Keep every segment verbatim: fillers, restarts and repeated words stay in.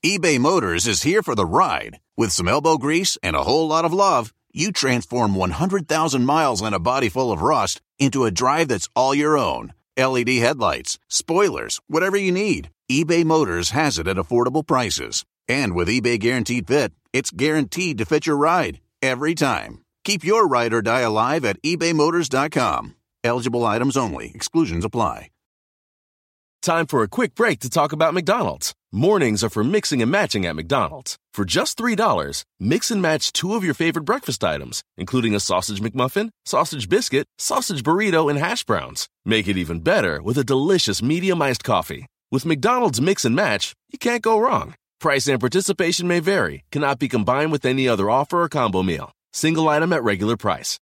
eBay Motors is here for the ride. With some elbow grease and a whole lot of love, you transform one hundred thousand miles and a body full of rust into a drive that's all your own. L E D headlights, spoilers, whatever you need, eBay Motors has it at affordable prices. And with eBay Guaranteed Fit, it's guaranteed to fit your ride every time. Keep your ride or die alive at ebay motors dot com. Eligible items only. Exclusions apply. Time for a quick break to talk about McDonald's. Mornings are for mixing and matching at McDonald's. For just three dollars, mix and match two of your favorite breakfast items, including a sausage McMuffin, sausage biscuit, sausage burrito, and hash browns. Make it even better with a delicious medium iced coffee. With McDonald's Mix and Match, you can't go wrong. Price and participation may vary. Cannot be combined with any other offer or combo meal. Single item at regular price.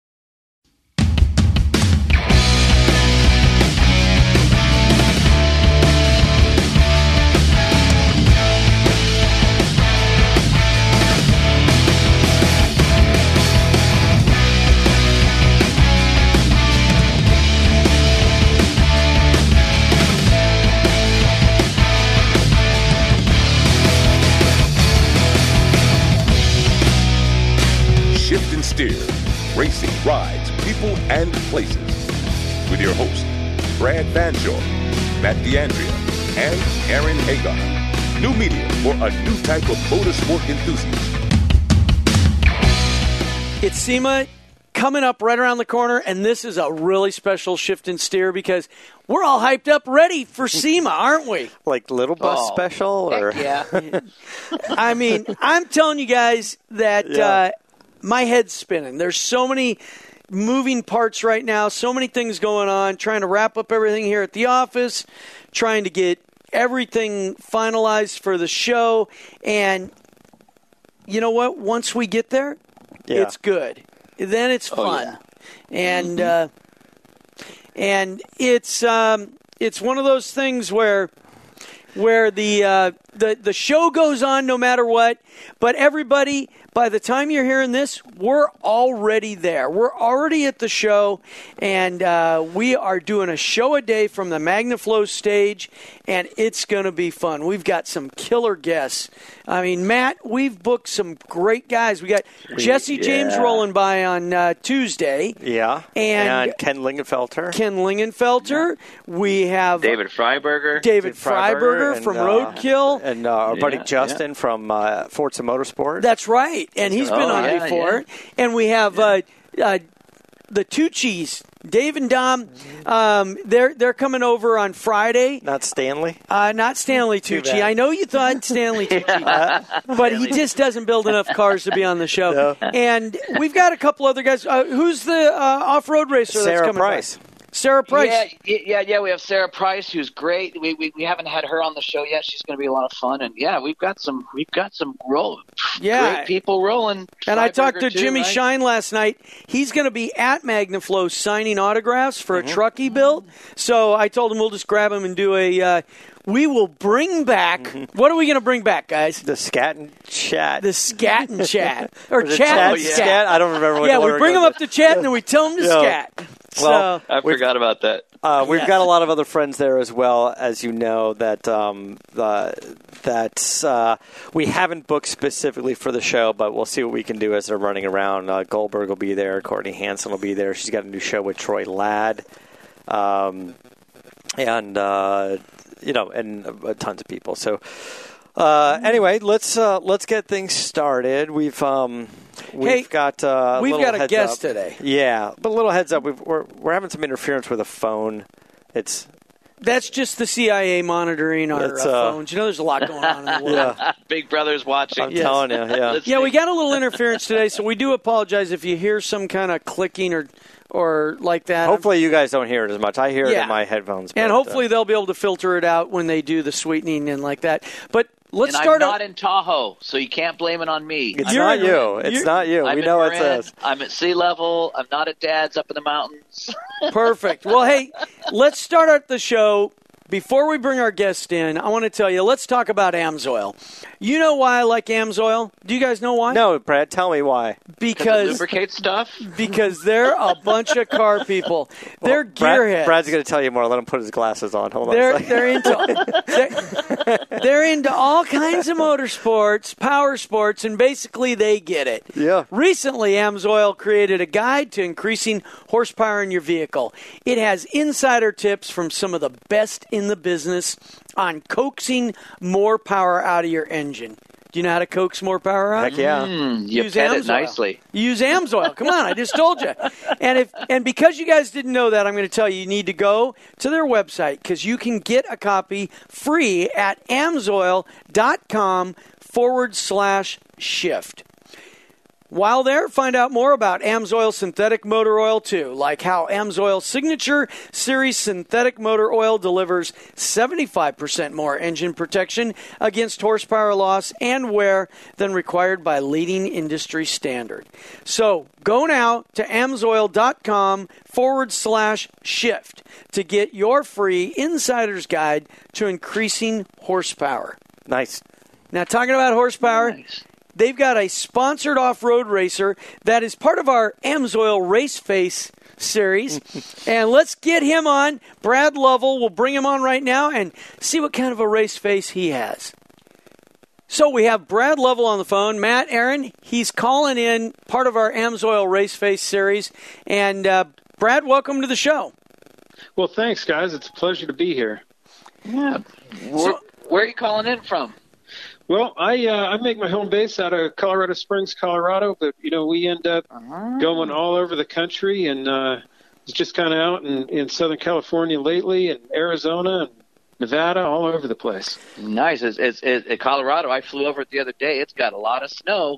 Shift and Steer, racing, rides, people, and places. With your hosts, Brad Fanshawe, Matt D'Andrea, and Aaron Hagar. New media for a new type of motorsport enthusiast. It's SEMA coming up right around the corner, and this is a really special Shift and Steer because we're all hyped up ready for SEMA, aren't we? Like Little Bus Oh, special? Or heck yeah. I mean, I'm telling you guys that Yeah. uh, my head's spinning. There's so many moving parts right now, so many things going on, trying to wrap up everything here at the office, trying to get everything finalized for the show. And you know what? Once we get there, Yeah. it's good. Then it's fun. And uh, and it's um, it's one of those things where where the uh, the the show goes on no matter what, but everybody, by the time you're hearing this, we're already there. We're already at the show, and uh, we are doing a show a day from the MagnaFlow stage, and it's going to be fun. We've got some killer guests. I mean, Matt, we've booked some great guys. We got Jesse yeah. James rolling by on uh, Tuesday. Yeah. And, Ken Lingenfelter. Ken Lingenfelter. We have David Freiberger. David Freiberger and, from uh, Roadkill. And uh, our buddy Yeah, Justin from uh, Forza Motorsport. That's right, and he's been Oh, on yeah, before. And we have uh, uh, the Tucci's, Dave and Dom. Um, they're they're coming over on Friday. Not Stanley. Uh, not Stanley Too Tucci. bad. I know you thought Stanley Tucci, but he just doesn't build enough cars to be on the show. No. And we've got a couple other guys. Uh, who's the uh, off-road racer that's Sarah coming Price. by? Sarah Price. Yeah, yeah, yeah. We have Sarah Price, who's great. We we, we haven't had her on the show yet. She's going to be a lot of fun, and yeah, we've got some we've got some roll, Yeah. great people rolling. And I talked to Freiberger, too, Jimmy right? Shine last night. He's going to be at MagnaFlow signing autographs for Mm-hmm. a truck he built. So I told him we'll just grab him and do a. Uh, we will bring back. Mm-hmm. What are we going to bring back, guys? The Scat and Chat. The scat and chat or Was it chat Chat and and scat. Scat? I don't remember what Yeah, the we order bring goes. him up to chat and then we tell him to Yeah. scat. Well, so I forgot about that. Uh, we've Yes. got a lot of other friends there as well, as you know, that um, uh, that uh, we haven't booked specifically for the show, but we'll see what we can do as they're running around. Uh, Goldberg will be there. Courtney Hansen will be there. She's got a new show with Troy Ladd. Um, and, uh, you know, and uh, tons of people. So, uh, anyway, let's uh, let's get things started. We've... Um, We've Hey, got uh, we've little got a heads guest up. today. Yeah, but a little heads up. We've, we're we're having some interference with a phone. It's that's just the C I A monitoring our That's, uh, uh, phones. You know, there's a lot going on in the world. yeah. Big Brother's watching. I'm telling you, yeah. Let's Yeah, see. we got a little interference today, so we do apologize if you hear some kind of clicking or or like that. Hopefully, you guys don't hear it as much. I hear it Yeah. in my headphones. and but, hopefully uh, they'll be able to filter it out when they do the sweetening and like that. But let's and start I'm out. not in Tahoe, so you can't blame it on me. it's You're not in- you. It's you're- not you. I'm we in know it's Marin. us. I'm at sea level. I'm not at Dad's up in the mountains. Perfect. Well, hey, let's start out the show before we bring our guest in, I want to tell you, let's talk about AMSOIL. You know why I like AMSOIL? Do you guys know why? No, Brad, tell me why. Because lubricate stuff? Because they're a bunch of car people. They're well, Brad, gearheads. Brad's going to tell you more. Let him put his glasses on. Hold they're, on a they're into they're, they're into all kinds of motorsports, power sports, and basically they get it. Yeah. Recently, AMSOIL created a guide to increasing horsepower in your vehicle. It has insider tips from some of the best in the business on coaxing more power out of your engine. Do you know how to coax more power out? Heck yeah. Mm, you Use pet it AMSOIL. nicely. Use AMSOIL. Come on, I just told you. And if and because you guys didn't know that, I'm going to tell you, you need to go to their website because you can get a copy free at amsoil.com forward slash shift. While there, find out more about AMSOIL synthetic motor oil too, like how AMSOIL Signature Series synthetic motor oil delivers seventy-five percent more engine protection against horsepower loss and wear than required by leading industry standard. So go now to amsoil.com forward slash shift to get your free insider's guide to increasing horsepower. Nice. Now, talking about horsepower, Nice. they've got a sponsored off-road racer that is part of our AMSOIL Race Face series. And let's get him on. Brad Lovell, we'll bring him on right now and see what kind of a race face he has. So we have Brad Lovell on the phone. Matt, Aaron, he's calling in part of our AMSOIL Race Face series. And uh, Brad, welcome to the show. Well, thanks, guys. It's a pleasure to be here. Yeah. Where, where are you calling in from? Well, I uh, I make my home base out of Colorado Springs, Colorado, but you know we end up Uh-huh. going all over the country, and uh, just kind of out in, in Southern California lately, and Arizona, and Nevada, all over the place. Nice. It's, it's, it's Colorado. I flew over it the other day. It's got a lot of snow.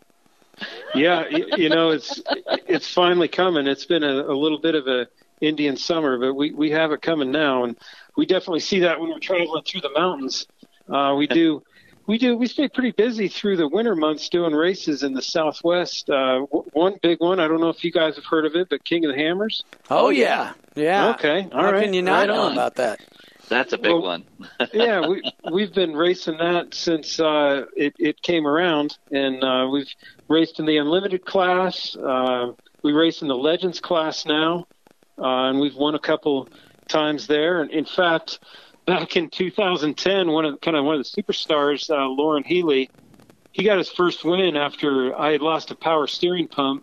Yeah, you, you know it's it's finally coming. It's been a, a little bit of a Indian summer, but we we have it coming now, and we definitely see that when we're traveling through the mountains. Uh, we do. We do. We stay pretty busy through the winter months doing races in the Southwest. Uh, w- one big one, I don't know if you guys have heard of it, but King of the Hammers. Oh, yeah. Yeah. Okay. All How right. can you not Right know on. about that? That's a big Well, one. yeah, we, we've been racing that since uh, it, it came around, and uh, we've raced in the Unlimited class. Uh, we race in the Legends class now, uh, and we've won a couple times there. And in fact, back in two thousand ten, one of kind of one of the superstars, uh, Lauren Healy, he got his first win after I had lost a power steering pump,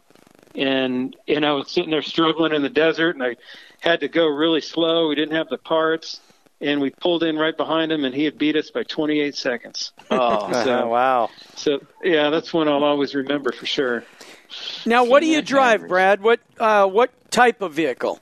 and and I was sitting there struggling in the desert, and I had to go really slow. We didn't have the parts, and we pulled in right behind him, and he had beat us by twenty-eight seconds. Oh, So, wow. so yeah, that's one I'll always remember for sure. Now, what do King you of drive, Hammers. Brad? What uh, what type of vehicle?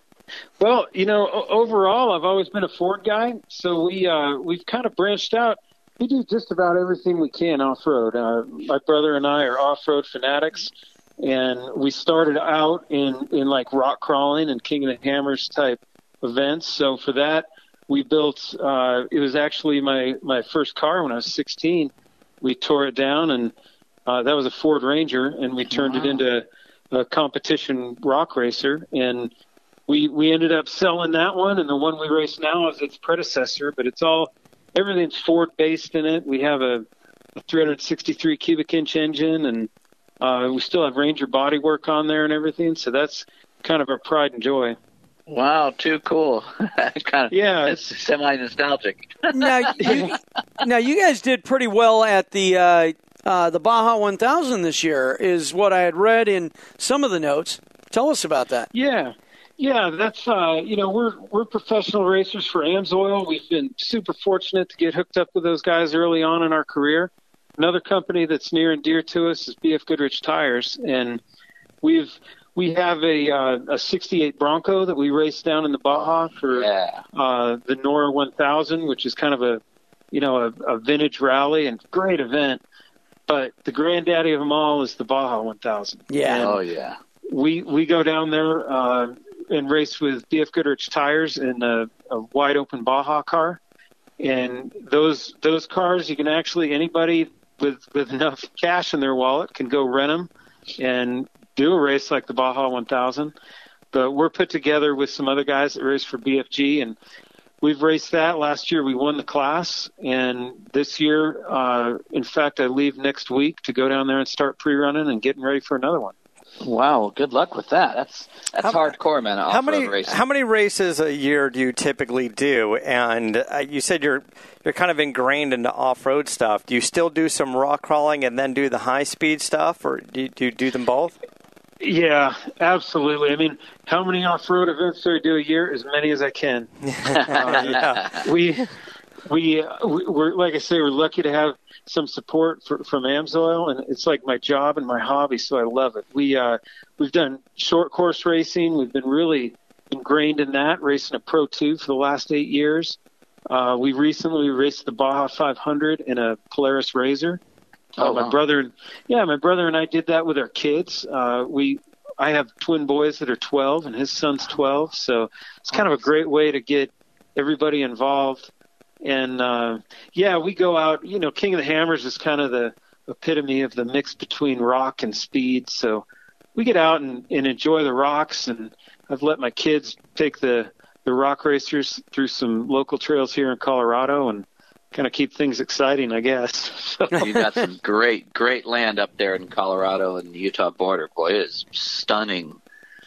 Well, you know, o- overall, I've always been a Ford guy, so we uh, we've kind of branched out. We do just about everything we can off road. Uh, my brother and I are off road fanatics, and we started out in in like rock crawling and King of the Hammers type events. So for that, we built. Uh, it was actually my my first car when I was sixteen. We tore it down, and uh, that was a Ford Ranger, and we turned it into a competition rock racer, and We we ended up selling that one, and the one we race now is its predecessor, but it's all, everything's Ford-based in it. We have a, a three hundred sixty-three cubic inch engine, and uh, we still have Ranger bodywork on there and everything, so that's kind of our pride and joy. wow, too cool. kind of, Yeah, it's semi-nostalgic. Now, you, now you guys did pretty well at the uh, uh, the Baja one thousand this year, is what I had read in some of the notes. Tell us about that. Yeah. Yeah, that's, uh, you know, we're we're professional racers for AMSOIL. We've been super fortunate to get hooked up with those guys early on in our career. Another company that's near and dear to us is B F Goodrich Tires, and we've we have a uh, a sixty-eight Bronco that we race down in the Baja for Yeah. uh, the Nora one thousand, which is kind of a, you know, a, a vintage rally and great event. But the granddaddy of them all is the Baja one thousand. Yeah. And Oh, yeah. we we go down there uh, and race with B F Goodrich Tires in a, a wide open Baja car, and those those cars you can actually, anybody with with enough cash in their wallet can go rent them and do a race like the Baja one thousand. But we're put together with some other guys that race for B F G, and we've raced that. Last year we won the class, and this year, uh, in fact, I leave next week to go down there and start pre-running and getting ready for another one. Wow, good luck with that. That's that's How- hardcore, man. How many racing. how many races a year do you typically do? And uh, you said you're you're kind of ingrained into off-road stuff. Do you still do some rock crawling and then do the high-speed stuff, or do you, do you do them both? Yeah, absolutely. I mean, how many off-road events do I do a year? As many as I can. uh, Yeah. We, we, uh, we- we're like I say, we're lucky to have some support for, from AMSOIL, and it's like my job and my hobby, so I love it. We, uh, we've done short course racing. We've been really ingrained in that, racing a Pro two for the last eight years. Uh, we recently raced the Baja five hundred in a Polaris Razor. Uh, Oh, my wow. brother, yeah, my brother and I did that with our kids. Uh, we, I have twin boys that are twelve, and his son's twelve, so it's kind of a great way to get everybody involved. And uh, yeah, we go out. You know, King of the Hammers is kind of the epitome of the mix between rock and speed. So we get out and, and enjoy the rocks. And I've let my kids take the the rock racers through some local trails here in Colorado and kind of keep things exciting, I guess. So, You got some great, great land up there in Colorado and the Utah border. Boy, it is stunning.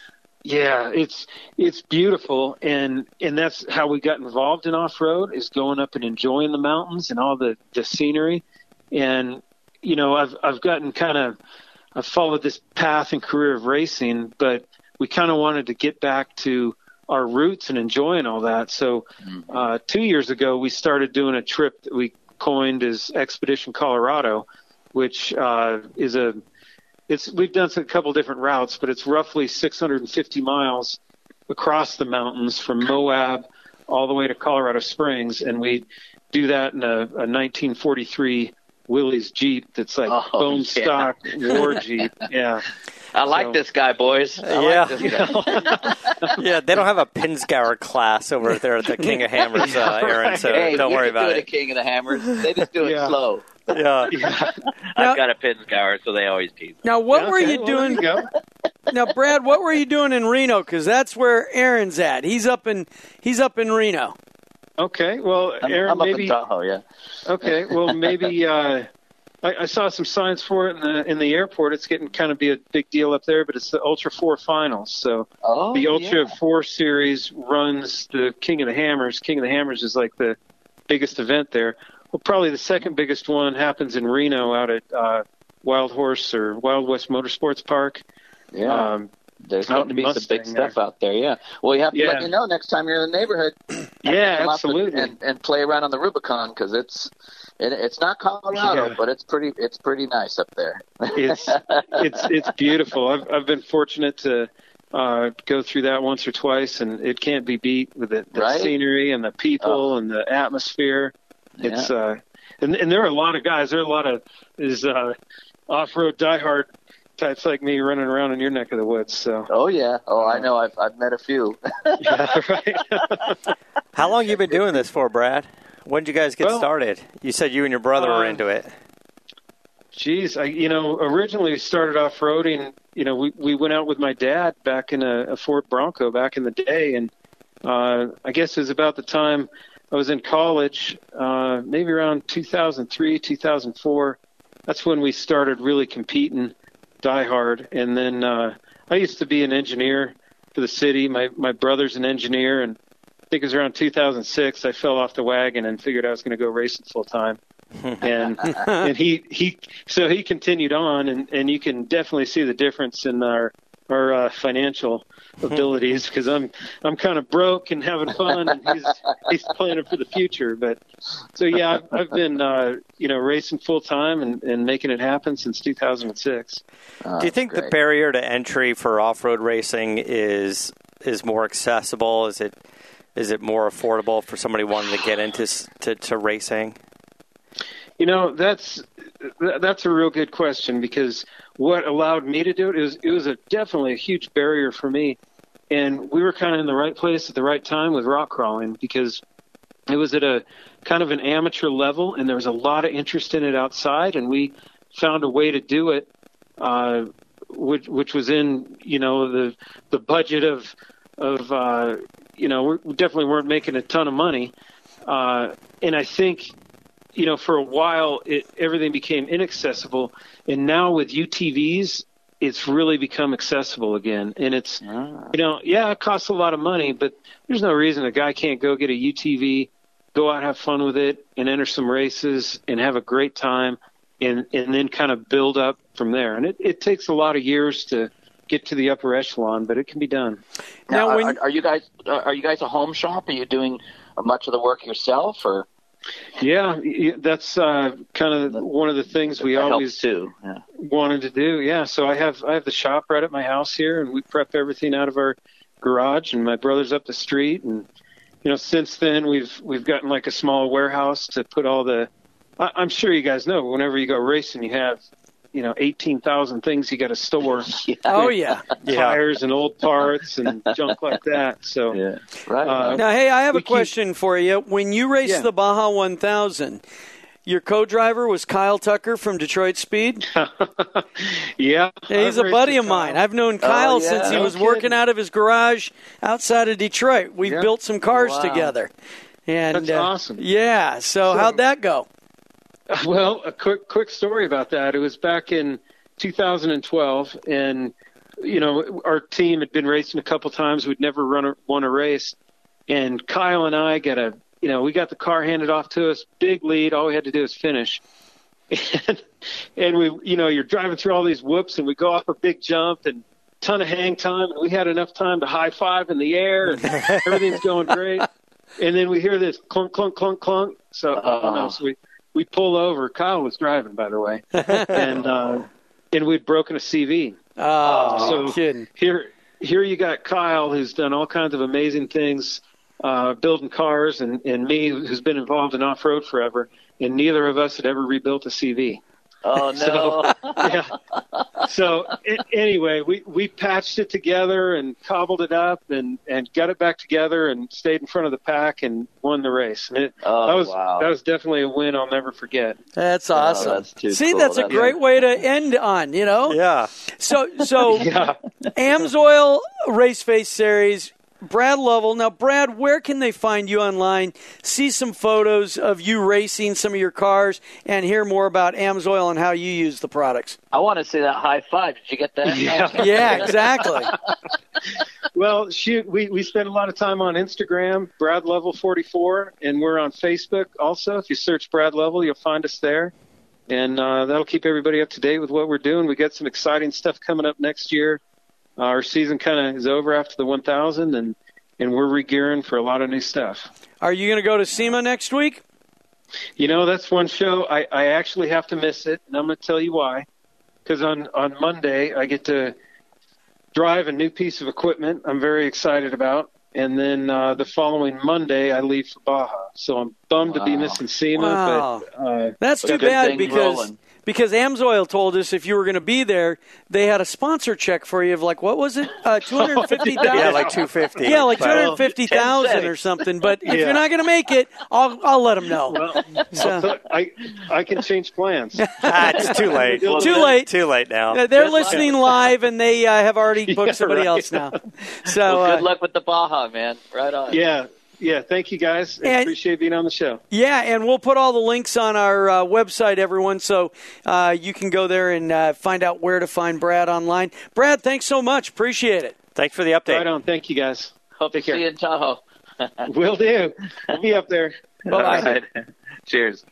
yeah, it's it's beautiful, and and that's how we got involved in off-road, is going up and enjoying the mountains and all the, the scenery. And you know, I've I've gotten kind of I've followed this path and career of racing, but we kind of wanted to get back to our roots and enjoying all that. So uh, two years ago, we started doing a trip that we coined as Expedition Colorado, which uh, is a It's we've done a couple different routes, but it's roughly six hundred fifty miles across the mountains from Moab all the way to Colorado Springs, and we do that in a, a nineteen forty-three Willys Jeep that's like Oh, bone yeah. stock war Jeep. Yeah, I like So- this guy, boys. I Yeah. like this guy. Yeah, they don't have a Pinsgauer class over there at the King of Hammers, uh, Aaron, so Hey, don't you worry can about do it, it. at King of the Hammers. They just do it Yeah. slow. Yeah. yeah. Now- I've got a Pinsgauer, so they always tease me. Now, what were Okay, you well, there doing? you go. Now, Brad, what were you doing in Reno? Because that's where Aaron's at. He's up in he's up in Reno. Okay, well, I'm, Aaron, I'm up maybe in Tahoe, yeah. okay, well, maybe uh, I, I saw some signs for it in the in the airport. It's getting kind of be a big deal up there, but it's the Ultra Four Finals. So Oh, the Ultra yeah. Four Series runs the King of the Hammers. King of the Hammers is like the biggest event there. Well, probably the second biggest one happens in Reno out at uh, Wild Horse or Wild West Motorsports Park. Yeah. Um, There's out going to in be some Mustang big stuff there. out there, yeah. Well, you have to Yeah. let me know next time you're in the neighborhood. yeah, Come up absolutely. And, and, and play around on the Rubicon, because it's it, it's not Colorado, Yeah. but it's pretty it's pretty nice up there. it's it's it's beautiful. I've I've been fortunate to uh, go through that once or twice, and it can't be beat with the, the Right? scenery and the people and the atmosphere. It's uh, and and there are a lot of guys. There are a lot of is uh, off-road diehard types like me running around in your neck of the woods. So Oh yeah. Oh, I know. I've I've met a few. yeah, right. How long you been doing this for, Brad? When did you guys get Well, started? You said you and your brother were uh, into it. Geez, I you know originally started off roading. You know, we we went out with my dad back in a, a Ford Bronco back in the day, and uh, I guess it was about the time I was in college, uh, maybe around two thousand three, two thousand four. That's when we started really competing diehard. And then uh, I used to be an engineer for the city. My my brother's an engineer, and I think it was around two thousand six I fell off the wagon and figured I was going to go racing full time. and and he he so he continued on, and and you can definitely see the difference in our our uh, financial abilities, because I'm I'm kind of broke and having fun, and he's he's planning for the future. But so yeah, I've, I've been uh, you know racing full time and, and making it happen since two thousand six. Oh, Do you think the great. barrier to entry for off-road racing is is more accessible? Is it is it more affordable for somebody wanting to get into s- to, to racing? You know, that's that's a real good question, because what allowed me to do it is it was a definitely a huge barrier for me, and we were kind of in the right place at the right time with rock crawling, because it was at a kind of an amateur level, and there was a lot of interest in it outside, and we found a way to do it, uh, which which was in you know the the budget of of uh, you know, we definitely weren't making a ton of money. Uh, and I think, you know, for a while, it, everything became inaccessible. And now with U T Vs, it's really become accessible again. And it's, ah. you know, yeah, it costs a lot of money, but there's no reason a guy can't go get a U T V, go out, have fun with it, and enter some races and have a great time, and, and then kind of build up from there. And it, it takes a lot of years to get to the upper echelon, but it can be done. Now, now when, are, are you guys are you guys a home shop? Are you doing much of the work yourself, or? Yeah, that's uh, kind of one of the things we that always too. Yeah. wanted to do. Yeah, so I have I have the shop right at my house here, and we prep everything out of our garage, and my brother's up the street. And you know, since then we've we've gotten like a small warehouse to put all the. I, I'm sure you guys know, whenever you go racing, you have, you know, eighteen thousand things you got to store. Yeah. Oh, yeah. Tires yeah. and old parts and junk like that. So, yeah. Right. Uh, now, hey, I have a question keep... for you. When you raced yeah. the Baja one thousand, your co-driver was Kyle Tucker from Detroit Speed? yeah. yeah. He's I've a buddy of Kyle. mine. I've known Kyle oh, yeah. since he no was kidding. working out of his garage outside of Detroit. We've yeah. built some cars wow. together. And, That's uh, awesome. Yeah. So, so how'd that go? Well, a quick quick story about that. It was back in two thousand twelve, and you know, our team had been racing a couple times. We'd never run a, won a race, and Kyle and I got a, you know, we got the car handed off to us, big lead. All we had to do was finish, and and we, you know, you're driving through all these whoops, and we go off a big jump and ton of hang time, and we had enough time to high five in the air, and everything's going great. And then we hear this clunk, clunk, clunk, clunk. So, uh, oh, no, so we. We pull over. Kyle was driving, by the way, and uh, and we'd broken a C V. Oh, so kidding. here, here you got Kyle, who's done all kinds of amazing things, uh, building cars, and, and me, who's been involved in off-road forever, and neither of us had ever rebuilt a C V. Oh, no. So, yeah. So it, anyway, we, we patched it together and cobbled it up and, and got it back together and stayed in front of the pack and won the race. And it, oh, that was wow. that was definitely a win I'll never forget. That's awesome. Oh, that's too See, cool. that's a that's great way to end on, you know? Yeah. So, so yeah. Amsoil Race Face Series, Brad Lovell. Now, Brad, where can they find you online, see some photos of you racing some of your cars, and hear more about Amsoil and how you use the products? I want to see that high five. Did you get that? Yeah, yeah exactly. Well, shoot, we, we spend a lot of time on Instagram, Brad Lovell forty-four, and we're on Facebook also. If you search Brad Lovell, you'll find us there. And uh, that'll keep everybody up to date with what we're doing. We got some exciting stuff coming up next year. Uh, our season kind of is over after the one thousand, and, and we're re-gearing for a lot of new stuff. Are you going to go to SEMA next week? You know, that's one show I, I actually have to miss it, and I'm going to tell you why. Because on, on Monday, I get to drive a new piece of equipment I'm very excited about. And then uh, the following Monday, I leave for Baja. So I'm bummed wow. to be missing SEMA. Wow. But, uh, That's too bad because rolling. because Amsoil told us if you were going to be there, they had a sponsor check for you of like, what was it, uh, two hundred fifty thousand dollars? Yeah, like two hundred fifty thousand dollars. Yeah, like two hundred fifty thousand dollars or something. But if Yeah. you're not going to make it, I'll I'll let them know. well, So- I, I can change plans. Ah, it's too late. Too late. Too late now. Uh, They're listening live, and they uh, have already booked Yeah, somebody right. else now. So Well, good uh, luck with the Baja, man. Right on. Yeah. Yeah, thank you, guys. I And- appreciate being on the show. yeah, and we'll put all the links on our uh, website, everyone, so uh, you can go there and uh, find out where to find Brad online. Brad, thanks so much. Appreciate it. Thanks for the update. Right on. Thank you, guys. Hope Take to care. see you in Tahoe. Will do. I'll be up there. All right. Cheers.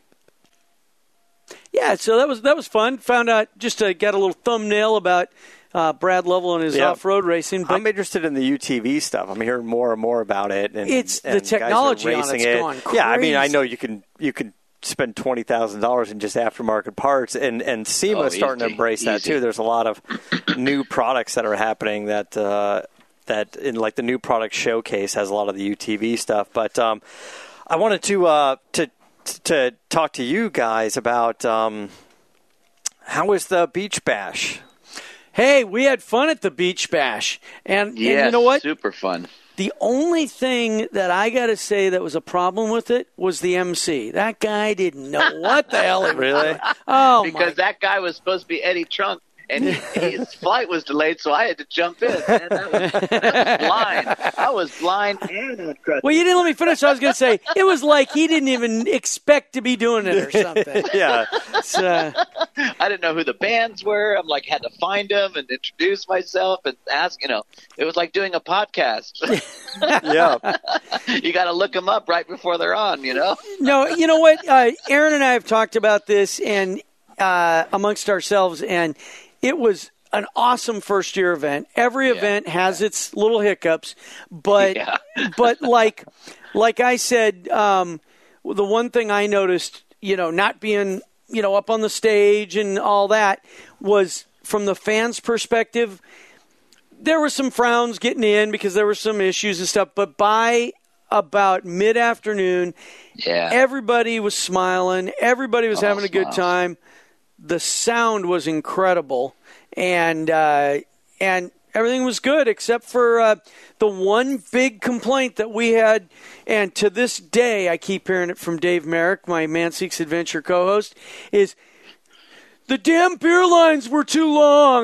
Yeah, so that was that was fun. Found out just to get a little thumbnail about uh, Brad Lovell and his Yeah. off-road racing. But I'm interested in the U T V stuff. I'm hearing more and more about it. And, It's- the and guys are technology on racing it's it. gone Yeah, I mean, I crazy. know you can you can spend twenty thousand dollars in just aftermarket parts, and and SEMA Oh, is starting to easy, embrace that easy. too. There's a lot of new products that are happening that uh, that in like the new product showcase has a lot of the U T V stuff. But um, I wanted to uh, to to talk to you guys about um, how was the Beach Bash? hey, we had fun at the Beach Bash. And, Yes, and you know what? super fun. The only thing that I got to say that was a problem with it was the M C. That guy didn't know what the hell he was Really? doing. Oh, Because my. that guy was supposed to be Eddie Trunk, and he, his flight was delayed, so I had to jump in. Man, that was, that was blind. I was blind and on crutches. Well, you didn't let me finish. I was going to say, it was like he didn't even expect to be doing it or something. Yeah. So, I didn't know who the bands were. I'm like, had to find them and introduce myself and ask, you know, it was like doing a podcast. Yeah. You got to look them up right before they're on, you know? no, you know what? Uh, Aaron and I have talked about this and uh, amongst ourselves, and it was an awesome first year event. Every Yeah. event has its little hiccups, but Yeah. but like like I said, um, the one thing I noticed, you know, not being you know up on the stage and all that, was from the fans' perspective. There were some frowns getting in because there were some issues and stuff, but by about mid-afternoon, Yeah. everybody was smiling. Everybody was All having a good smiles. time. The sound was incredible, and uh, and everything was good except for uh, the one big complaint that we had. And to this day, I keep hearing it from Dave Merrick, my Man Seeks Adventure co-host, is the damn beer lines were too long.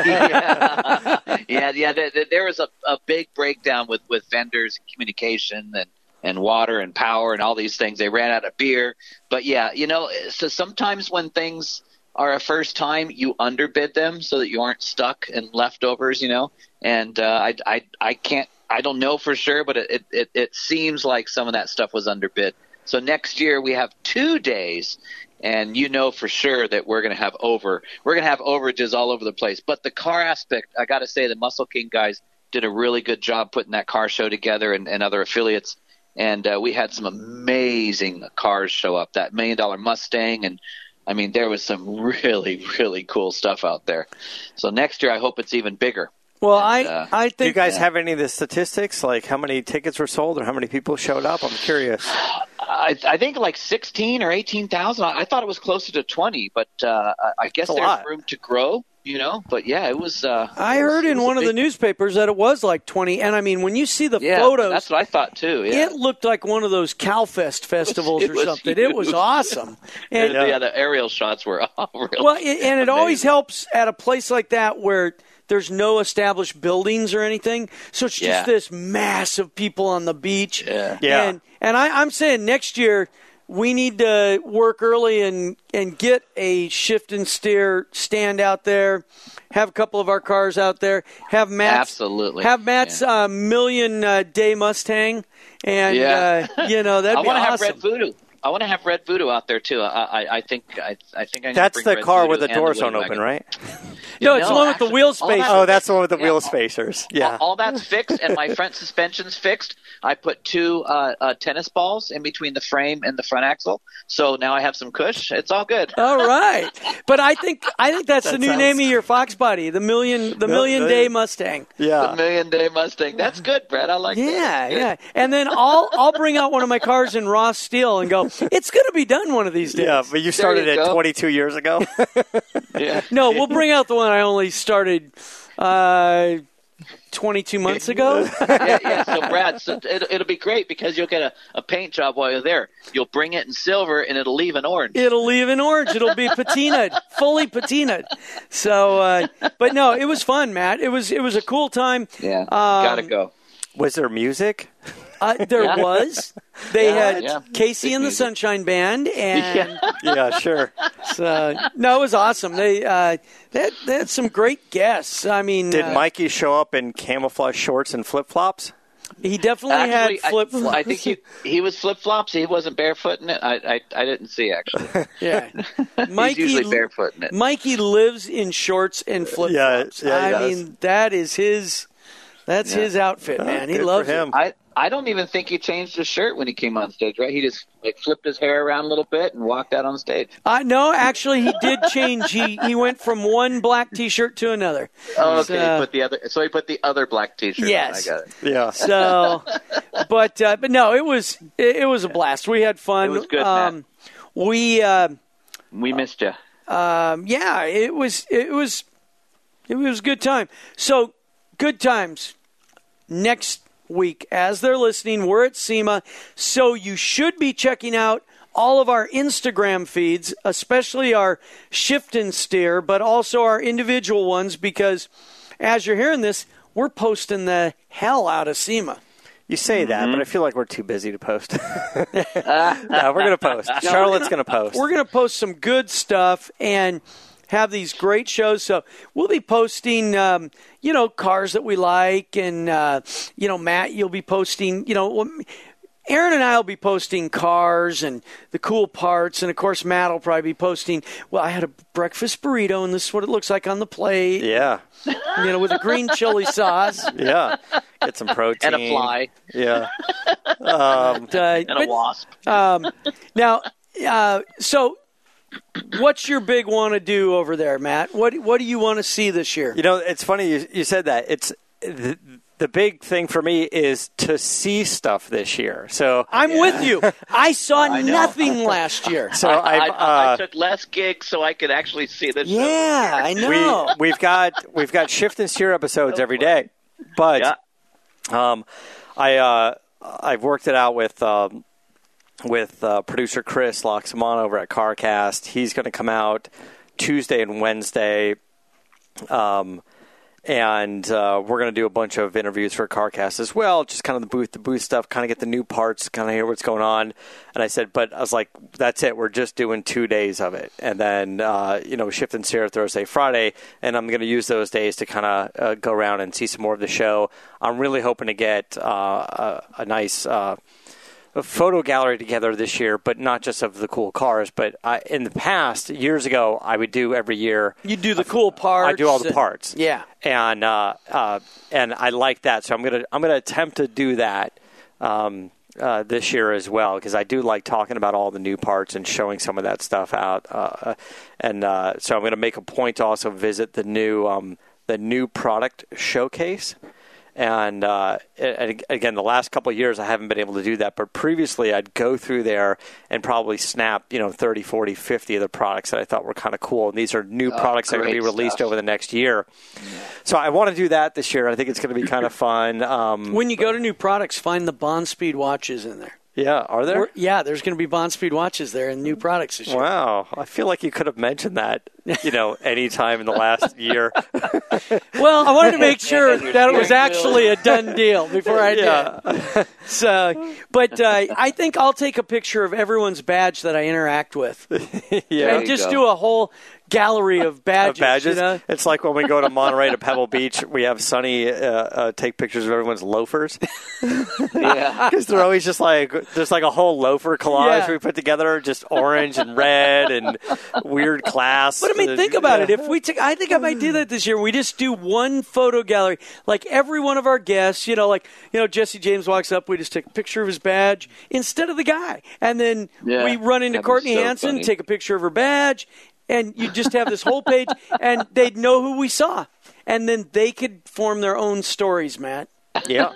yeah, yeah, yeah. There, there was a, a big breakdown with, with vendors and communication and, and water and power and all these things. They ran out of beer. But, yeah, you know, so sometimes when things are a first time, you underbid them so that you aren't stuck in leftovers, you know. And uh, I, I, I can't – I don't know for sure, but it, it, it seems like some of that stuff was underbid. So next year we have two days – and you know for sure that we're going to have over. We're going to have overages all over the place. But the car aspect, I got to say, the Muscle King guys did a really good job putting that car show together, and, and other affiliates. And uh, we had some amazing cars show up. That Million Dollar Mustang, and I mean, there was some really, really cool stuff out there. So next year, I hope it's even bigger. Well, And, I uh, I Do you think guys have any of the statistics, like how many tickets were sold or how many people showed up? I'm curious. I, I think like sixteen or eighteen thousand. I, I thought it was closer to twenty, but uh, I, I guess That's a there's lot. room to grow, you know. But yeah, it was. Uh, I it was- heard it in was a one of the big- newspapers that it was like twenty. And I mean, when you see the yeah, photos, that's what I thought too. Yeah. it looked like one of those Cowfest festivals It or was something. It was huge. awesome. And yeah. the aerial shots were all real. well, it, and it always amazing. helps at a place like that where there's no established buildings or anything. So it's just Yeah. this mass of people on the beach. Yeah. Yeah. And, and I, I'm saying next year we need to work early and, and get a shift and steer stand out there, have a couple of our cars out there, have Matt's, Absolutely. have Matt's Yeah. uh, million uh, day Mustang. And, Yeah. uh, you know, that'd I be want to awesome. have Red Voodoo. I want to have Red Voodoo out there too. I, I, I think I, I think I need That's to bring the Red car Voodoo where the and doors Woody don't open, Wagon. right? No, it's the No, one with the actually, wheel all space. that- Oh, that's the one with the Yeah. wheel spacers. Yeah. All, all that's fixed, and my front suspension's fixed. I put two uh, uh, tennis balls in between the frame and the front axle, so now I have some cush. It's all good. All right, but I think I think that's That the new sounds- name of your Fox body, the million the million day Mustang. The Yeah. million day Mustang. That's good, Brett. I like Yeah, that. yeah. And then I'll I'll bring out one of my cars in Ross steel and go, it's going to be done one of these days. Yeah, but you started you it go. twenty-two years ago. Yeah. No, we'll bring out the one I only started uh, twenty-two months ago. yeah, yeah. So, Brad, so it, it'll be great because you'll get a, a paint job while you're there. You'll bring it in silver, and it'll leave in orange. It'll leave in orange. It'll be patinaed, fully patinaed. So, uh, but no, it was fun, Matt. It was it was a cool time. Yeah, Um, gotta go. Was there music? Uh, there Yeah. was. They Yeah, had yeah. Casey Big and the music. Sunshine Band, and Yeah, sure. uh, no, it was awesome. They, uh, they, had, they had some great guests. I mean, Did uh, Mikey show up in camouflage shorts and flip flops? he definitely Actually, had flip I, flops. I think he he was flip flops. He wasn't barefooting it. I, I I didn't see actually. yeah, He's Mikey. usually barefooting it. Mikey lives in shorts and flip Yeah, flops. yeah, he I does. mean, that is his. That's Yeah. his outfit, man. He Good loves for him. it. I I don't even think he changed his shirt when he came on stage. Right? He just like flipped his hair around a little bit and walked out on stage. Uh, no, actually, he did change. He he went from one black T-shirt to another. Oh, okay. So- He put the other. So he put the other black T-shirt. Yes. on. I got it. Yeah. So, but uh, but no, it was it, it was a blast. We had fun. It was good, Um, Matt. we uh, We missed you. um, yeah, it was it was it was a good time. So good times next week as they're listening. We're at SEMA, so you should be checking out all of our Instagram feeds, especially our Shift and Steer, but also our individual ones, because as you're hearing this, we're posting the hell out of SEMA. You say that, mm-hmm. but I feel like we're too busy to post. No, we're going to post. No, Charlotte's going to post. We're going to post some good stuff and have these great shows. So we'll be posting, um, you know, cars that we like. And, uh, you know, Matt, you'll be posting, you know, Aaron and I will be posting cars and the cool parts. And, of course, Matt will probably be posting, well, I had a breakfast burrito, and this is what it looks like on the plate. Yeah. You know, with a green chili sauce. Yeah. Get some protein. And a fly. Yeah. Um, but, uh, and but, a wasp. Um, now, uh, so what's your big want to do over there, Matt? What What do you want to see this year? You know, it's funny you, you said that. It's the, the big thing for me is to see stuff this year. So I'm yeah. with you. I saw I nothing last year. So I, I, uh, I took less gigs so I could actually see the show. Yeah, I know. We, we've got we've got Shift and Steer episodes every day, but yeah. um, I uh, I've worked it out with. Um, with uh, producer Chris Loxamon over at CarCast. He's going to come out Tuesday and Wednesday, um, and uh, we're going to do a bunch of interviews for CarCast as well, just kind of the booth, the booth stuff, kind of get the new parts, kind of hear what's going on. And I said, but I was like, that's it. We're just doing two days of it. And then, uh, you know, Shift and Steer Thursday, Friday, and I'm going to use those days to kind of uh, go around and see some more of the show. I'm really hoping to get uh, a, a nice uh, a photo gallery together this year, but not just of the cool cars. But I, in the past, years ago, I would do every year. You do the cool parts. I do all the parts. Yeah, and uh, uh, and I like that. So I'm gonna I'm gonna attempt to do that um, uh, this year as well, because I do like talking about all the new parts and showing some of that stuff out. Uh, and uh, so I'm gonna make a point to also visit the new um, the new product showcase. And, uh, and again, the last couple of years I haven't been able to do that. But previously I'd go through there and probably snap, you know, thirty, forty, fifty of the products that I thought were kind of cool. And these are new oh, products that are going to be released stuff. over the next year. Yeah. So I want to do that this year. I think it's going to be kind of fun. Um, when you go to new products, find the Bond Speed watches in there. Yeah, are there? We're, yeah, there's going to be Bond Speed watches there and new products this year. Wow. I feel like you could have mentioned that, you know, any time in the last year. Well, I wanted to make sure that it was actually a done deal before I yeah. did. So, but uh, I think I'll take a picture of everyone's badge that I interact with. Yeah. And just do a whole gallery of badges. Of badges. You know? It's like when we go to Monterey to Pebble Beach, we have Sonny uh, uh, take pictures of everyone's loafers. Yeah. Because they're always just like, there's like a whole loafer collage Yeah. we put together, just orange and red and weird clasps. But I mean, and, think about yeah. it. If we took, I think I might do that this year. We just do one photo gallery, like every one of our guests. You know, like you know, Jesse James walks up, we just take a picture of his badge instead of the guy, and then yeah. we run into That'd Courtney so Hansen, funny. take a picture of her badge, and you just have this whole page, and they'd know who we saw, and then they could form their own stories, Matt. Yeah.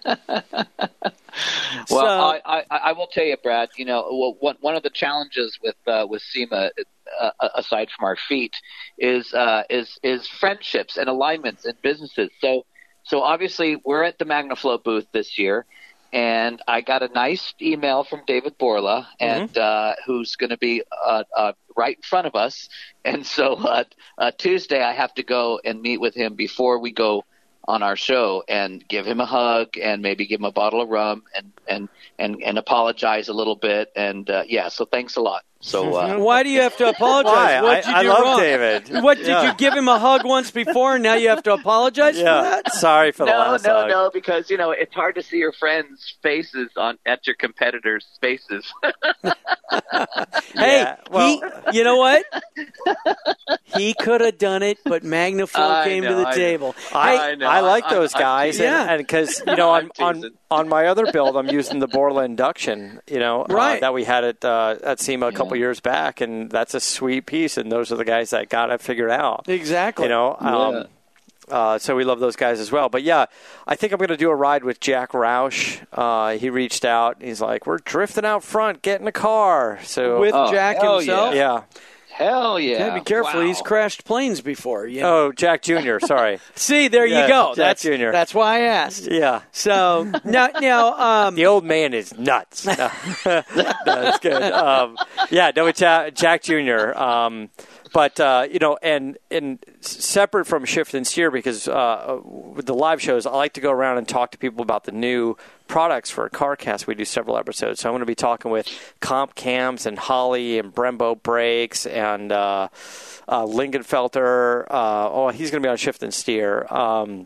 Well, So- I, I, I will tell you, Brad. You know, well, one one of the challenges with uh, with SEMA, uh, aside from our feet, is uh, is is friendships and alignments in businesses. So so obviously we're at the MagnaFlow booth this year, and I got a nice email from David Borla, and mm-hmm. uh, who's going to be uh, uh, right in front of us. And so uh, uh, Tuesday I have to go and meet with him before we go on our show and give him a hug and maybe give him a bottle of rum and and and, and apologize a little bit. And uh, yeah, so thanks a lot. So uh, why do you have to apologize? Why? What did you I, do I love wrong? David. What did Yeah. you give him a hug once before, and now you have to apologize Yeah. for that? Sorry for the no, last no, hug. no, because you know it's hard to see your friends' faces on at your competitors' faces. Hey, Yeah, well- he, you know what? He could have done it, but MagnaFlow I came to know, the I know. table. I, I know. I like I'm- those I'm guys, teasing. and because you know on, I'm on teasing. on my other build, I'm using the Borla induction, you know, Right. uh, that we had at uh, at SEMA a couple Yeah. years back, and that's a sweet piece, and those are the guys that got it figured out. Exactly. You know, um, Yeah. uh, so we love those guys as well. But yeah, I think I'm going to do a ride with Jack Roush. Uh, he reached out. He's like, "We're drifting out front, get in a car." So With Oh, Jack hell himself? yeah. Hell yeah. Gotta be careful. Wow. He's crashed planes before. You know? Oh, Jack Junior Sorry. See, there Yeah, you go. Jack that's Junior That's why I asked. Yeah. So now, now um, The old man is nuts. No, no that's good. Um, yeah, no, it's Jack, Jack Junior Um, but uh, you know, and and separate from Shift and Steer, because uh, with the live shows, I like to go around and talk to people about the new products for CarCast. We do several episodes, so I'm going to be talking with Comp Cams and Holly and Brembo Brakes and uh, uh, Lingenfelter. Uh, oh, he's going to be on Shift and Steer. Um,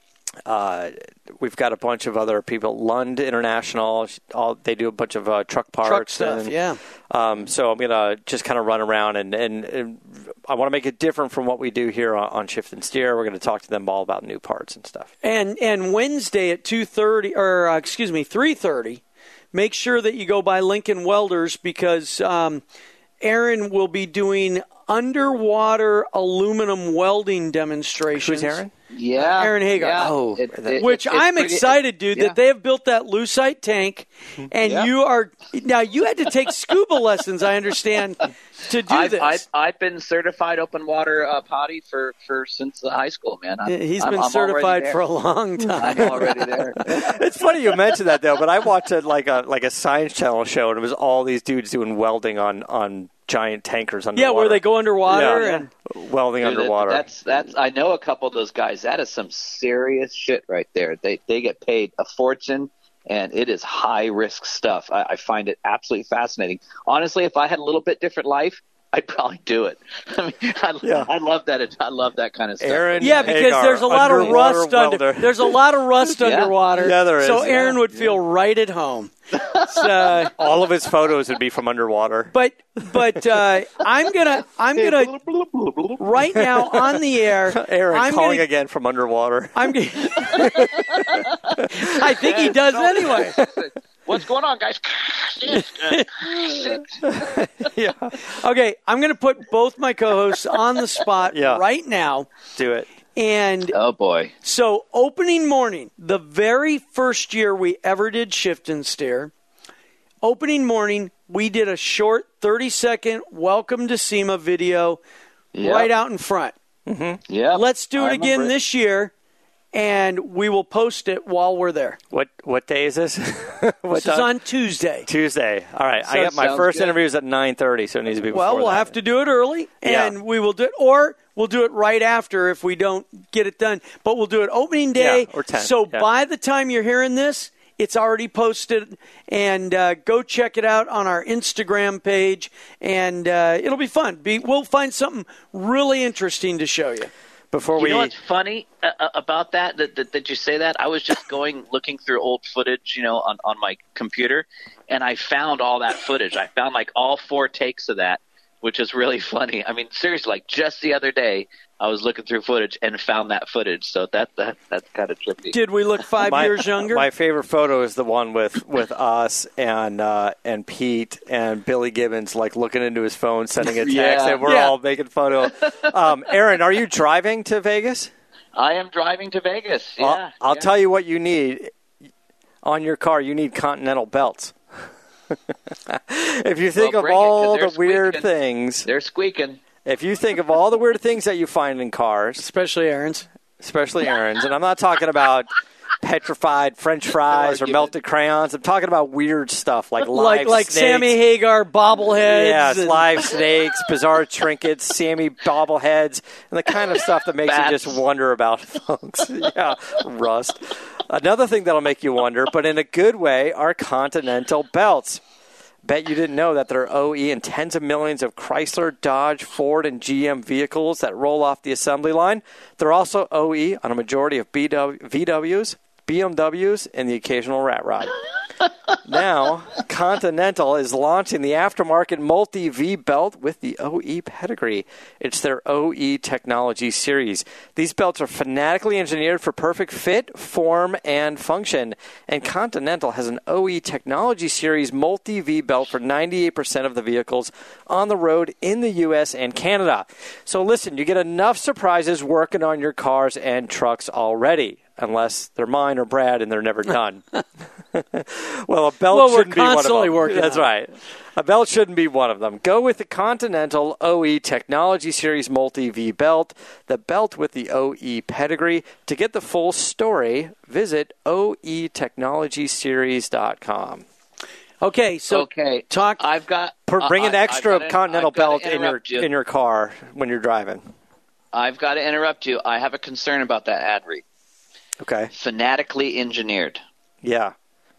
Uh, we've got a bunch of other people. Lund International, all, they do a bunch of uh, truck parts. truck stuff, and, yeah. Um, so I'm going to just kind of run around, and, and, and I want to make it different from what we do here on, on Shift and Steer. We're going to talk to them all about new parts and stuff. And and Wednesday at two thirty, or uh, excuse me, three thirty, make sure that you go by Lincoln Welders, because um, Aaron will be doing underwater aluminum welding demonstrations. Who's Aaron? Yeah. Aaron Hagar. Yeah. Oh, It- it- Which it's I'm pretty- excited, dude, yeah. that they have built that lucite tank, and Yeah. you are now. You had to take scuba lessons, I understand, to do I've, this. I've, I've been certified open water uh, potty for, for since high school, man. I'm, He's I'm, been I'm certified already for a there. long time. I'm already there. It's funny you mentioned that, though, but I watched it like a like a Science Channel show, and it was all these dudes doing welding on, on giant tankers underwater. Yeah, where they go underwater Yeah. and welding Dude, underwater. That's that's. I know a couple of those guys. That is some serious shit right there. They they get paid a fortune, and it is high risk stuff. I, I find it absolutely fascinating. Honestly, if I had a little bit different life, I'd probably do it. I mean, I, Yeah. I love that. I love that kind of stuff. Aaron yeah, because Hagar, there's a lot of underwater rust under. welder. There's a lot of rust Yeah. underwater. Yeah, there is, So yeah. Aaron would feel right at home. So, all of his photos would be from underwater. but but uh, I'm gonna I'm gonna right now on the air. Aaron I'm calling gonna, again from underwater. I'm gonna, I think he does anyway. What's going on, guys? Yeah, Okay, I'm gonna put both my co-hosts on the spot Yeah. right now, do it. and Oh boy. so opening morning, the very first year we ever did Shift and Steer, opening morning, we did a short thirty second welcome to SEMA video Yep. right out in front. Yeah. Let's do I it again remember it. this year, and we will post it while we're there. What what day is this? what This is time? on Tuesday. Tuesday. All right. I So- got my Sounds first good. interview is at nine thirty, so it needs to be before Well, we'll that. have to do it early, and Yeah. we will do it, or we'll do it right after if we don't get it done. But we'll do it opening day. Yeah, or ten, So yeah. by the time you're hearing this, it's already posted, and uh, go check it out on our Instagram page, and uh, it'll be fun. Be, we'll find something really interesting to show you. Before You we know what's funny uh, uh, about that, that, that? That you say that? I was just going looking through old footage, you know, on, on my computer, and I found all that footage. I found like all four takes of that, which is really funny. I mean, seriously, like just the other day, I was looking through footage and found that footage. So that that that's kind of trippy. Did we look five my, years younger? My favorite photo is the one with, with us and uh, and Pete and Billy Gibbons, like looking into his phone, sending a text, Yeah. and we're Yeah. all making fun of him. Um, Aaron, are you driving to Vegas? I am driving to Vegas. Yeah, I'll, I'll yeah. tell you what you need on your car. You need Continental belts. If you think Well, of bring it, 'cause all they're the weird squeaking. things, They're squeaking. if you think of all the weird things that you find in cars, Especially Aaron's. especially Aaron's, and I'm not talking about petrified French fries or Argument. melted crayons. I'm talking about weird stuff like live Like like snakes. Sammy Hagar bobbleheads. Yes, and- live snakes, bizarre trinkets, Sammy bobbleheads, and the kind of stuff that makes Bats. you just wonder about folks. Yeah, rust. Another thing that'll make you wonder, but in a good way, are Continental belts. Bet you didn't know that there are O E in tens of millions of Chrysler, Dodge, Ford, and G M vehicles that roll off the assembly line. They're also O E on a majority of B W, V Ws, B M Ws, and the occasional rat rod. Now, Continental is launching the aftermarket multi-V belt with the O E pedigree. It's their O E Technology Series. These belts are fanatically engineered for perfect fit, form, and function. And Continental has an O E Technology Series multi-V belt for ninety-eight percent of the vehicles on the road in the U S and Canada. So listen, you get enough surprises working on your cars and trucks already, unless they're mine or Brad and they're never done. Well, a belt Well, we're shouldn't be one of constantly them. working That's on it. right. A belt shouldn't be one of them. Go with the Continental O E Technology Series Multi-V belt, the belt with the O E pedigree. To get the full story, visit O E technology series dot com. Okay, so Okay, talk. I've got. Per- Bring I- an I- extra I've gotta- Continental I've gotta belt in your interrupt you. in your car when you're driving. I've got to interrupt you. I have a concern about that ad read. Okay. Fanatically engineered. Yeah.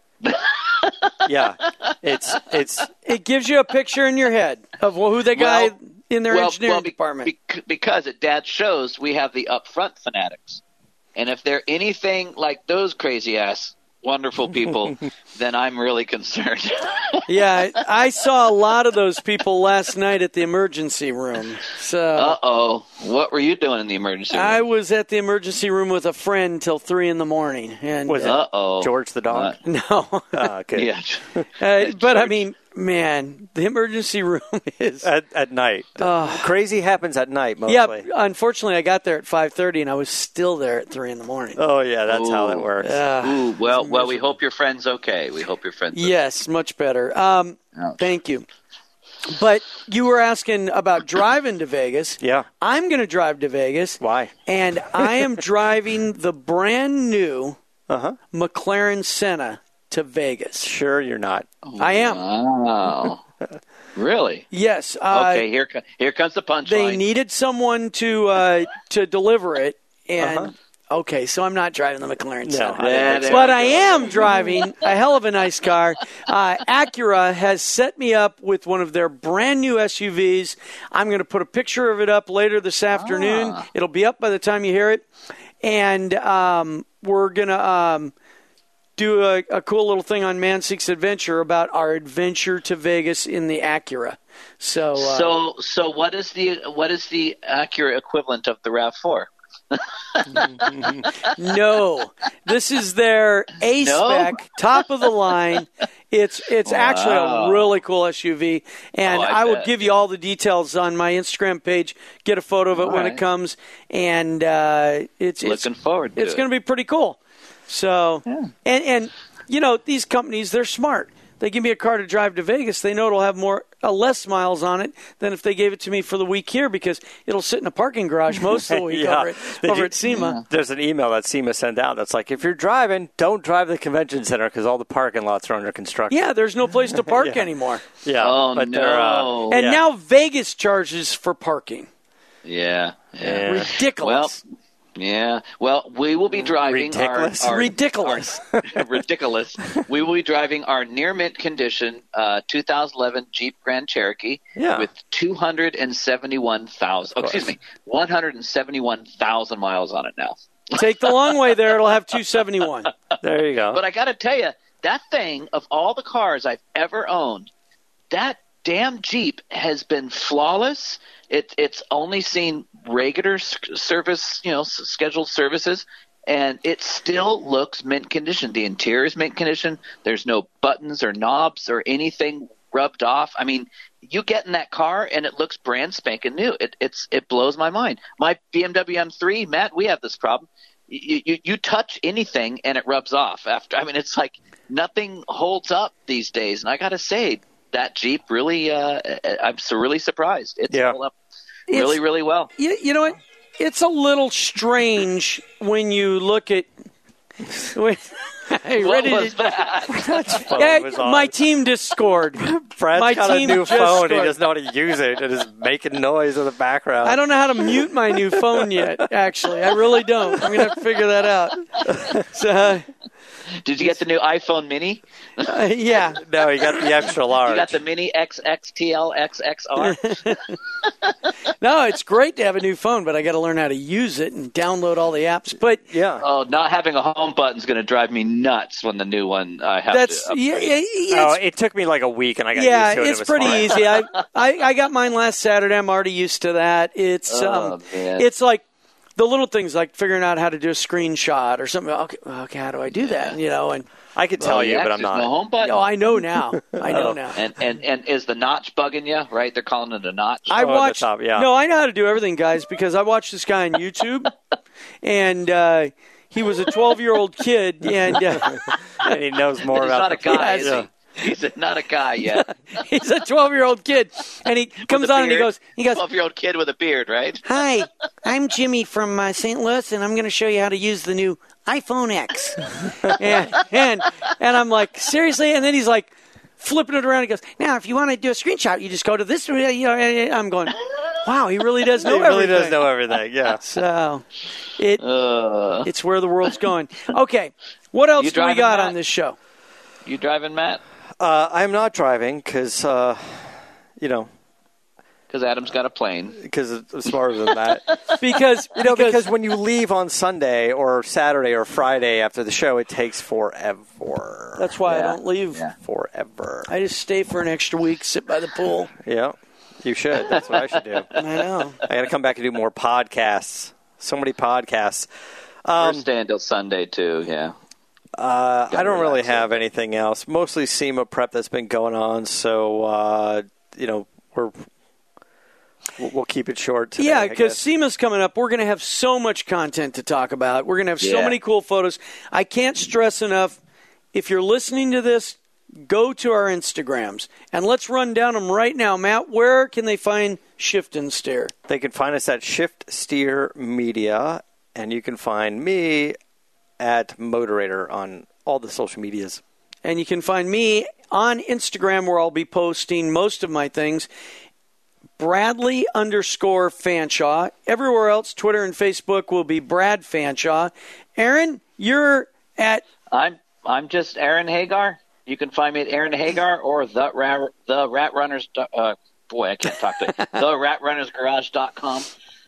yeah. It's it's It gives you a picture in your head of who the guy Well- in their well, engineering well, be- department. bec- because at Dad's shows, we have the upfront fanatics. And if they're anything like those crazy ass wonderful people, then I'm really concerned. Yeah, I saw a lot of those people last night at the emergency room. So Uh-oh. What were you doing in the emergency room? I was at the emergency room with a friend till three in the morning. And Was it uh, Uh-oh. George the dog. Uh, no, Ah, okay. yeah. uh, but I mean, man, the emergency room is. At, at night. Crazy happens at night mostly. Yeah, unfortunately, I got there at five thirty, and I was still there at three in the morning. Oh yeah, that's how it Ooh. works. Uh, Ooh, well, well, we hope your friend's okay. We hope your friend's okay. yes, much better. Um, Ouch. thank you. But you were asking about driving to Vegas. Yeah. I'm going to drive to Vegas. Why? And I am driving the brand new Uh-huh. McLaren Senna to Vegas. Sure you're not. I am. Wow. Really? Yes. Uh, Okay, here, co- here comes the punchline. They needed someone to uh, to deliver it, and Uh-huh. okay, so I'm not driving the McLaren No, Senna. I didn't think there so. But we I go. am driving a hell of a nice car. Uh, Acura has set me up with one of their brand new S U Vs. I'm going to put a picture of it up later this afternoon. Ah. It'll be up by the time you hear it. And um, we're going to um, do a, a cool little thing on Man Seeks Adventure about our adventure to Vegas in the Acura. So, uh, So, so what is the what is the accurate equivalent of the RAV four? no, this is their A spec, No? top of the line. It's it's actually Wow. a really cool S U V, and Oh, I I, will bet. give you all the details on my Instagram page. Get a photo of it All when right. it comes, and uh, it's it's Looking forward to it's it. going to be pretty cool. So, and and you know these companies, they're smart. They give me a car to drive to Vegas. They know it'll have more, uh, less miles on it than if they gave it to me for the week here, because it'll sit in a parking garage most of the week Yeah. over, at, Did over you- at SEMA. There's an email that SEMA sent out that's like, if you're driving, don't drive the convention center because all the parking lots are under construction. Yeah, there's no place to park Yeah. anymore. Yeah. Oh, but they're, uh, no. And yeah. now Vegas charges for parking. Yeah, yeah. Yeah. Ridiculous. Yeah. Well, we will be driving Ridiculous. our, our Ridiculous. our- ridiculous. We will be driving our near mint condition uh, two thousand eleven Jeep Grand Cherokee Yeah. with two hundred seventy-one thousand. Oh, excuse me, one hundred seventy-one thousand miles on it now. Take the long way there. It'll have two seventy-one. There you go. But I got to tell you, that thing, of all the cars I've ever owned, that damn Jeep has been flawless. It, it's only seen regular s- service, you know, s- scheduled services, and it still looks mint condition. The interior is mint condition. There's no buttons or knobs or anything rubbed off. I mean, you get in that car and it looks brand spanking new. It, it's it blows my mind. My B M W M three, Matt, we have this problem. You, you, you touch anything and it rubs off after. I mean, it's like nothing holds up these days. And I got to say, that Jeep really, uh, I'm so really surprised. It's Yeah. held up really, It's- really well. You, you know what? It's a little strange when you look at. When, Hey, What ready was to, that? Phone Yeah, was on. my team just scored. Brad's my got a team new just phone. He scored. doesn't know how to use it. It is making noise in the background. I don't know how to mute my new phone yet, actually. I really don't. I'm going to have to figure that out. So, uh, Did you get the new iPhone Mini? uh, yeah. No, he got the extra large. You got the Mini X X T L X X R? No, it's great to have a new phone, but I got to learn how to use it and download all the apps. But yeah. Oh, not having a home button is going to drive me nuts when the new one I have that's to yeah, upgrade. yeah, yeah, Oh, it's, it took me like a week, and I got yeah, used to it. it's it was pretty fine. easy. I, I I got mine last Saturday. I'm already used to that. It's Oh, um, man. it's like the little things like figuring out how to do a screenshot or something. Okay, okay, how do I do that? You know, and I could tell Oh, you, yeah, but I'm there's not. no home button. oh, I know now. I know Oh. now. And, and and is the notch bugging you? Right, they're calling it a notch. I Oh, the watched. top, yeah. No, I know how to do everything, guys, because I watched this guy on YouTube, and uh, he was a twelve-year-old kid, and uh, and he knows more He's about not a the guy, place. is he? He's not a guy yet. He's a twelve-year-old kid, and he comes on and he goes, he goes, twelve-year-old kid with a beard, right? "Hi, I'm Jimmy from uh, Saint Louis, and I'm going to show you how to use the new iPhone X." and, and and I'm like, seriously? And then he's like flipping it around. He goes, "Now, if you want to do a screenshot, you just go to this." You know, I'm going, wow, he really does know He really everything. does know everything, yeah. So it Uh, it's where the world's going. Okay, what else You do we driving, got Matt? on this show? you driving, Matt? Uh, I'm not driving because, uh, you know, Because Adam's got a plane. because I'm smarter than that. Because You know, because when you leave on Sunday or Saturday or Friday after the show, it takes forever. that's why I Yeah. don't leave. Yeah. Forever. I just stay for an extra week, sit by the pool. Yeah, you should. That's what I should do. I know. I got to come back and do more podcasts. So many podcasts. We're Um, staying till Sunday, too, yeah. uh, I don't really relax have anything else. Mostly SEMA prep that's been going on. So, uh, you know, we're we'll, we'll keep it short today. Yeah, I because guess. SEMA's coming up. We're going to have so much content to talk about. We're going to have so Yeah. many cool photos. I can't stress enough, if you're listening to this, go to our Instagrams. And let's run down them right now. Matt, where can they find Shift and Steer? They can find us at Shift Steer Media, and you can find me at Moderator on all the social medias. And you can find me on Instagram, where I'll be posting most of my things. Bradley underscore Fanshaw. Everywhere else, Twitter and Facebook, will be Brad Fanshaw. Aaron, you're at... I'm I'm just Aaron Hagar. You can find me at Aaron Hagar or the Rat, the Rat Runners. Uh, boy, I can't talk to the Rat Runners Garage dot com.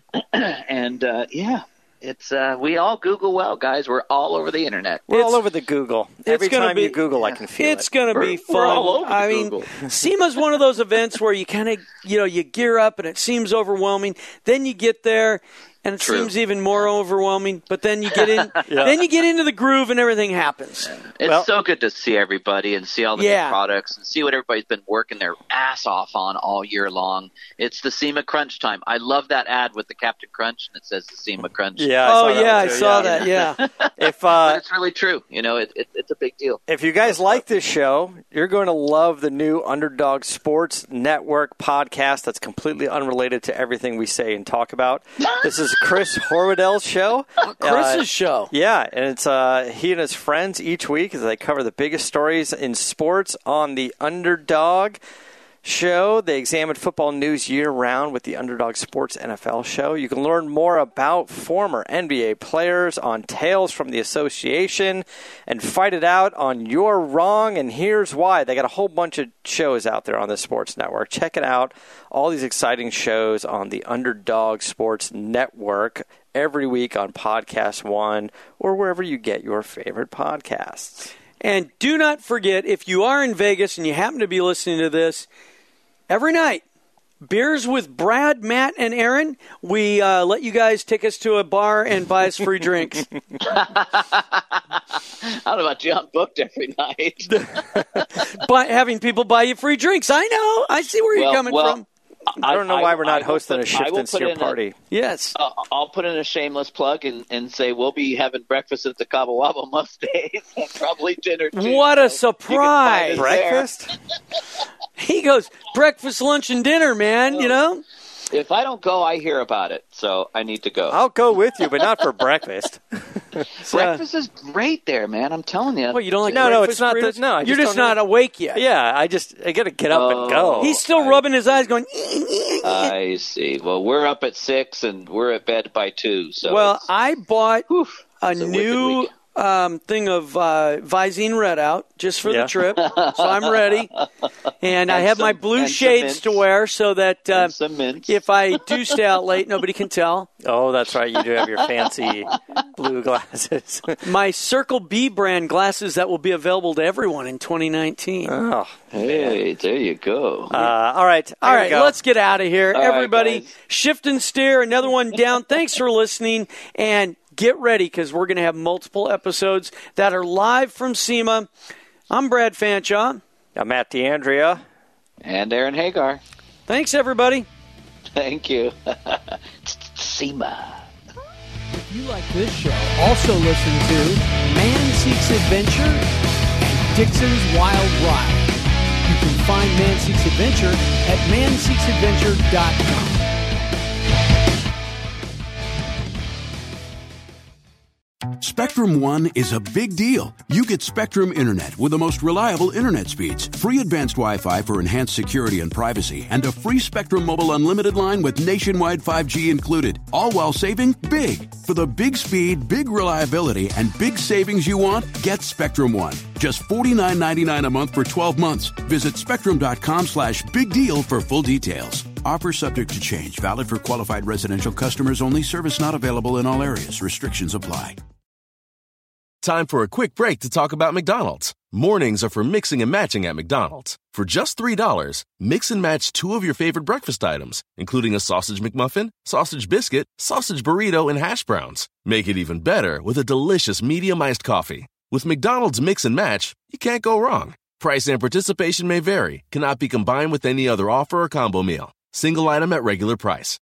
And uh, yeah, it's uh, we all Google well, guys. We're all over the internet. We're It's- all over the Google. Every gonna time be- you Google, I can feel It's it. going to be We're- fun. we're all over the I mean, Google. SEMA's one of those events where you kind of, you know, you gear up and it seems overwhelming. Then you get there and it True. seems even more overwhelming. But then you get in, then you get into the groove and everything happens. It's Well- so good to see everybody and see all the Yeah. new products and see what everybody's been working their ass off on all year long. It's the SEMA Crunch time. I love that ad with the Captain Crunch and it says the SEMA Crunch. Yeah. I Oh saw that yeah, one I too, saw yeah. that. Yeah. If But uh, it's really true. You know, it, it, it's a big deal. if you guys like this show, you're going to love the new Underdog Sports Network podcast. That's completely unrelated to everything we say and talk about. This is Chris Horwedell's show. Chris's Uh, show. Yeah, and it's uh, he and his friends each week as they cover the biggest stories in sports on the Underdog show. They examine football news year-round with the Underdog Sports N F L show. You can learn more about former N B A players on Tales from the Association and fight it out on You're Wrong and Here's Why. They got a whole bunch of shows out there on the Sports Network. Check it out. All these exciting shows on the Underdog Sports Network every week on Podcast One or wherever you get your favorite podcasts. And do not forget, if you are in Vegas and you happen to be listening to this, every night, Beers with Brad, Matt, and Aaron, we uh, let you guys take us to a bar and buy us free drinks. I don't know about you. I'm booked every night. But having people buy you free drinks. I know. I see where you're Well- coming well, from. I don't know why we're not I will hosting put- a Shift I will and put Steer in a- party. Yes. Uh, I'll put in a shameless plug and, and say we'll be having breakfast at the Cabo Wabo most days and probably dinner too. What a So you can surprise. find us there. Breakfast? He goes, breakfast, lunch, and dinner, man, you know? If I don't go, I hear about it, so I need to go. I'll go with you, but not for breakfast. breakfast is great there, man. I'm telling you. What, you don't like No, no, breakfast it's not burritos? the- no, I You're just just don't not know. awake yet. Yeah, I just I got to get up and Oh. go. He's still rubbing his eyes going, I see. Well, we're up at six and we're at bed by two. So well, it's- I bought Oof. a It's a wicked new week. um, thing of uh, Visine Red out just for Yeah. the trip, so I'm ready. And, I And have my some- blue and some shades mints. to wear so that uh, And some mints. if I do stay out late, nobody can tell. Oh, that's right. You do have your fancy blue glasses. My Circle B brand glasses that will be available to everyone in twenty nineteen. oh. Hey, there you go. Uh, all right. I All gotta right, go. let's get out of here. All right, Everybody, guys. shift and steer, another one down. Thanks for listening, and get ready because we're going to have multiple episodes that are live from SEMA. I'm Brad Fanshaw. I'm Matt DeAndrea. And Aaron Hagar. Thanks, everybody. Thank you. SEMA. If you like this show, also listen to Man Seeks Adventure Dixon's Wild Ride. You can find Man Seeks Adventure at man seeks adventure dot com. Spectrum One is a big deal. You get Spectrum Internet with the most reliable internet speeds, free advanced Wi-Fi for enhanced security and privacy, and a free Spectrum Mobile Unlimited line with nationwide five G included, all while saving big. For the big speed, big reliability, and big savings you want, get Spectrum One. Just forty-nine ninety-nine a month for twelve months. Visit spectrum.com slash big deal for full details. Offer subject to change. Valid for qualified residential customers only. Service not available in all areas. Restrictions apply. Time for a quick break to talk about McDonald's. Mornings are for mixing and matching at McDonald's. For just three dollars, mix and match two of your favorite breakfast items, including a sausage McMuffin, sausage biscuit, sausage burrito, and hash browns. Make it even better with a delicious medium iced coffee. With McDonald's Mix and Match, you can't go wrong. Price and participation may vary, cannot be combined with any other offer or combo meal. Single item at regular price.